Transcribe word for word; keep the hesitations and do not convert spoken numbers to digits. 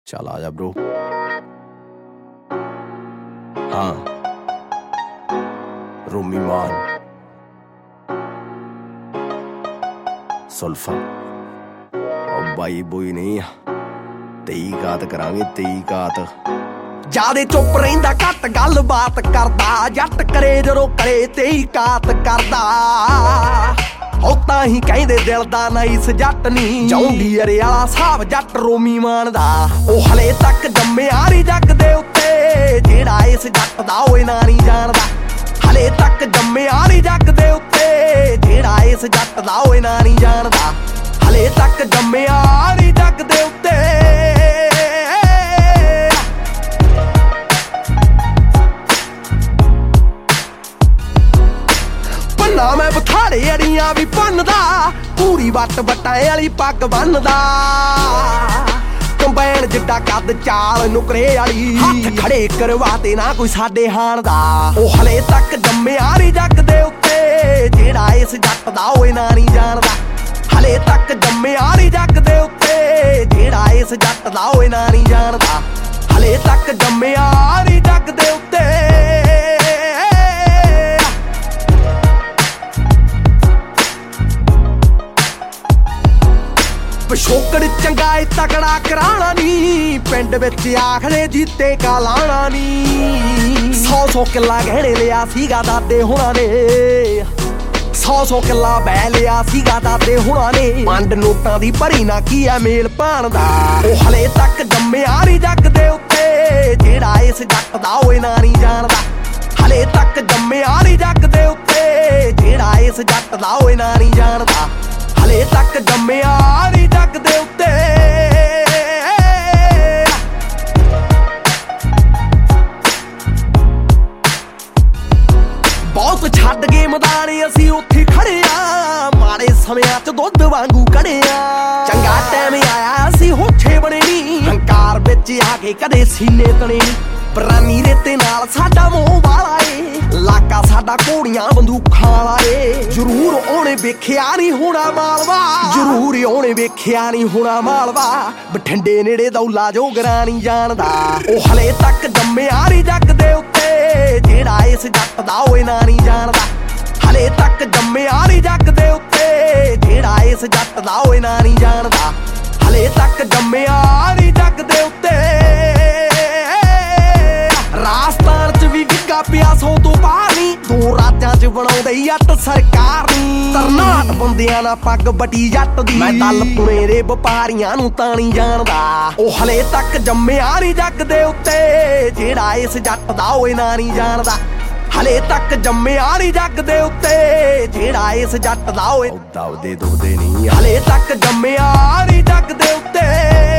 चल आजा ब्रो। हाँ रोमी मान सुल्फा और बाई बोई नहीं तेई कात करांगे तेई कात जादे चुप रहिंदा घट गल बात करदा जट करे जदों करे तेई कात करदा ओ तां ही कहंदे दिल दा नाइस जट नी जाऊंगी अरे आला साहब जट रोमी मान दा ओ हले तक जम्मिया नी जग दे उत्ते जेड़ा इस जट दा ओए ना नहीं जानदा हले तक जम्मिया नी जग दे उत्ते जेड़ा इस जट दा ओए ना नहीं जानदा हले तक जम्मिया नी जग दे उत्ते ना मैं बथाड़े अड़ियां भी भन्नदा पूरी वट वटाए वाली पग बन्नदा कंबाइन जिड्डा कद चाल नुकरे वाली हत्थ खड़े करवाते ना कोई साडे हाण दा ओ हले तक जम्मिया नी जग दे उत्ते जेड़ा इस जट दा ओए ना नहीं जानदा हले तक जम्मिया नी जग दे उत्ते जेड़ा इस जट दा ओए ना नहीं जानदा हले तक जम्मिया नी जग दे उत्ते पिछोकड़ चंगा तगड़ा कराना नी पिंड विच आखदे जीते का लाना नी सौ सौ किला गहने लिया सीगा दादे हुणां ने सौ सौ किला बै लिया सीगा दादे हुणां ने पंड नोटां दी भरी ना की है मेल भाण दा ओ हले तक जम्मिया नी जग दे उत्ते जेड़ा इस जट दा ओए ना नहीं जानदा हले तक जम्मिया नी जग दे उत्ते जेड़ा इस जट दा ओए ना नहीं जानदा हले तक जम्मिया नी जग दे उत्ते बहुत छड्ड गए मैदान असीं उत्थे खड़े आ माड़े समियां च दुध वांगू कड़े आ चंगा टाइम आया असीं होठे बने नी हंकार विच आके कदे सीने तने नी परानी रेते नाल साडा मोह वाला ए लाका साडा घोड़ियां बंदूखां वाला ए जरूर ओने वेखिया नहीं होना मालवा जरूर ओने वेखिया नहीं होना मालवा बठिंडे नेड़े दौला जोगरा नहीं जानदा ओ हले तक जम्मिया नी जग दे उत्ते जेड़ा इस जट दा ओए ना नहीं जानदा हले तक जम्मिया नी जग दे उत्ते जेड़ा इस जट दा ओए ना नहीं जानदा हले तक जम्मिया नी जग दे उत्ते राजस्थान च भी विगा पिया सौ तो बाहर नी दो राज्यां च बनाउंदे जट सरकार नी तरनाट बंदियां ना पग बटी जट दी मैं दल पुणे दे वपारियां नूं तां नहीं जानदा ओ हले तक जम्मिया नी जग दे उत्ते जेड़ा इस जट दा ओए ना नहीं जानदा हले तक जम्मिया नी जग दे उत्ते जेड़ा इस जट दा ओए दबदे दुबदे नहीं हले तक जम्मिया नी जग दे उत्ते।